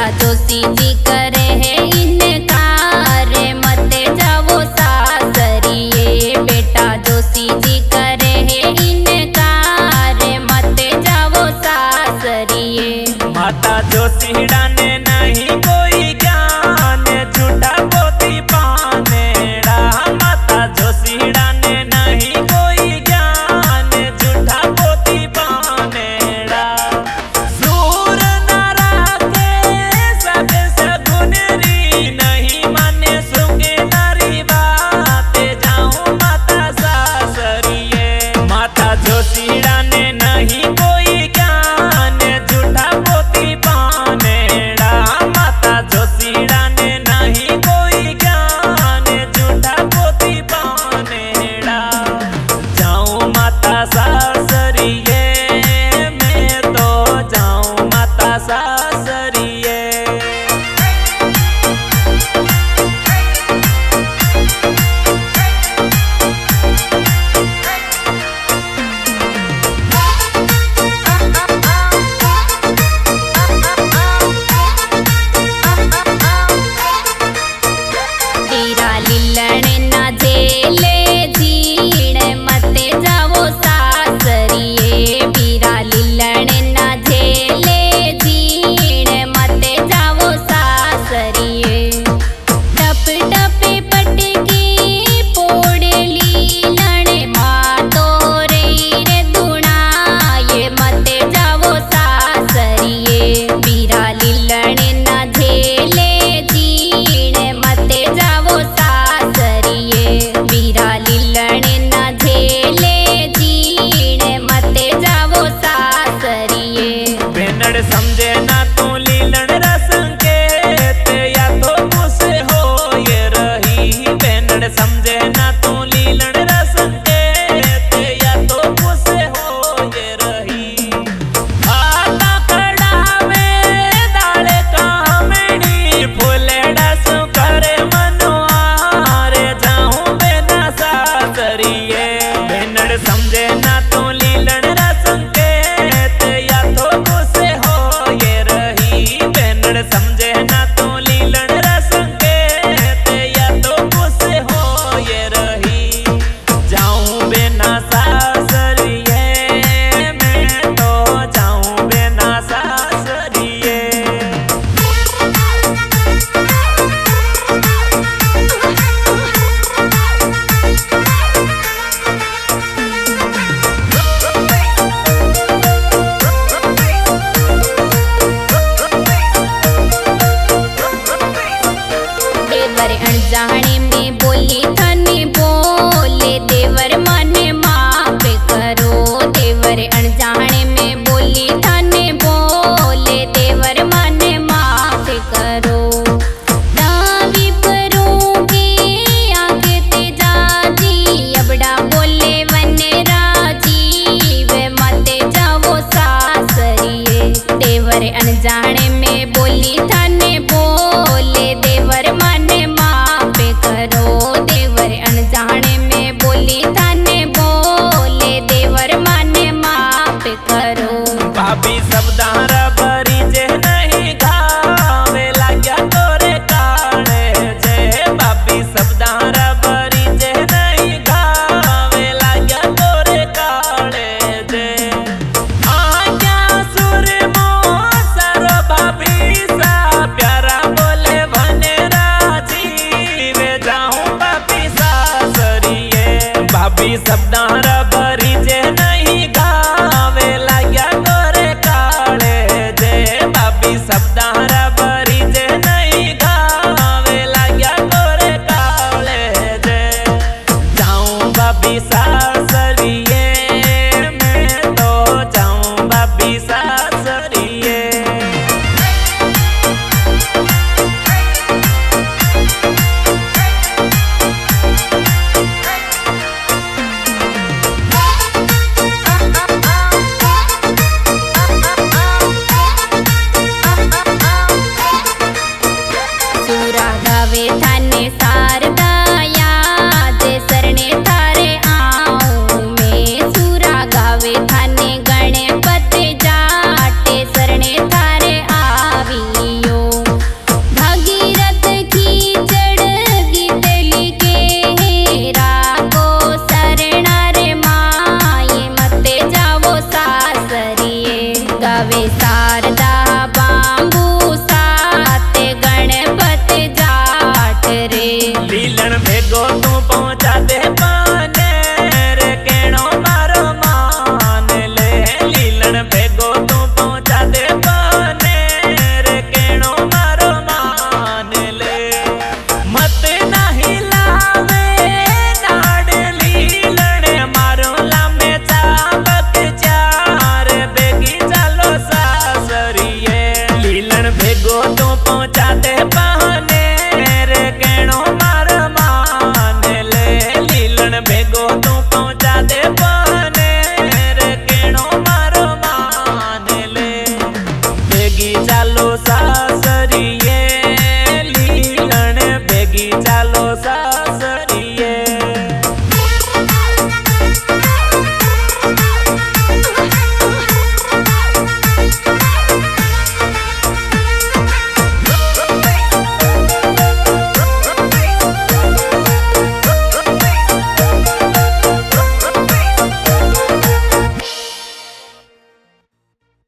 जोशी जी करे है इनकार मत जाओ सासरिए। बेटा जोशी जी करे है इनकार मत जाओ सासरिए। माता जोशीड़ा ने नहीं कोई ज्ञान झूठा पोती पानेड़ा। माता जोशीड़ा ने नहीं कोई ज्ञान झूठा पोती पानेड़ा। सूर नारा के सब सगुनरी नहीं माने सुगे नारी बात जाऊं माता सासरिए। माता जोशीड़ा ने नहीं कोई ज्ञान झूठा पोती पानेड़ा। माता जोशीड़ा ने नहीं कोई ज्ञान झूठा पोती पानेड़ा। जाऊं माता सासरिए मैं तो जाऊं माता सासरिए। तेरा लिल्लण ना झेले जीण मत जाओ सासरिए। बीरा लिल्लण ना झेले जीण मत जाओ सासरिए। टप टप पटकी पोड़ लीलण मातो रे दुणाए मत जाओ सासरिए। बीरा लिल्लण ना झेले जीण मत जाओ सासरिए। बीरा लिल्लण ना झेले जीण मत जाओ सासरिए। बेनड़ समझे ना तू लीलण रसंकेत या तो मुझसे हो ये रही। बेनड़ समझे ना तू लीलण रसंकेत या तो मुझसे हो ये रही। आता खड़ावे दाड़े कामड़ी फूलेड़ा सु करे मनोहार जाऊं बेना सासरिए। बेनड़ समझे ना तू लीलण रसंकेत या तो मुझसे हो ये रही। बेनड़ समझे ना तू लीलण रसंकेत या तो मुझसे हो ये रही। जाऊं बेना सासरिए मैं तो जाऊं बेना सासरिए। देवर अनजाने में बोली थने बोले देवर मन माफ करो। देवर अनजाने में बोली थने बोले देवर मन माफ करो। दावी परोगे आगे ते जाजी अबड़ा बोले वन राजीव मत जाओ सासरिए। देवर अनजाने में बोली थने बोले देवर मन माफ करो। देवर अनजाने में बोली थने बोले देवर मन माफ करो। भाभी सब दारा भरी जे नहीं घावे लाग्या तोरे काले जे। भाभी सब दारा भरी जे नहीं घावे लाग्या तोरे काले जे। आज्ञा सुर मोसर भाभी सा प्यारा बोले बने राजीव जाऊं भाभी सासरिए। भाभी सब दारा भरी जे नहीं घावे लाग्या तोरे काले जे। भाभी सब दारा भरी जे नहीं घावे लाग्या तोरे काले जे। जाऊं भाभी सासरिए मैं तो जाऊं भाभी सासरिए। तो पहुँच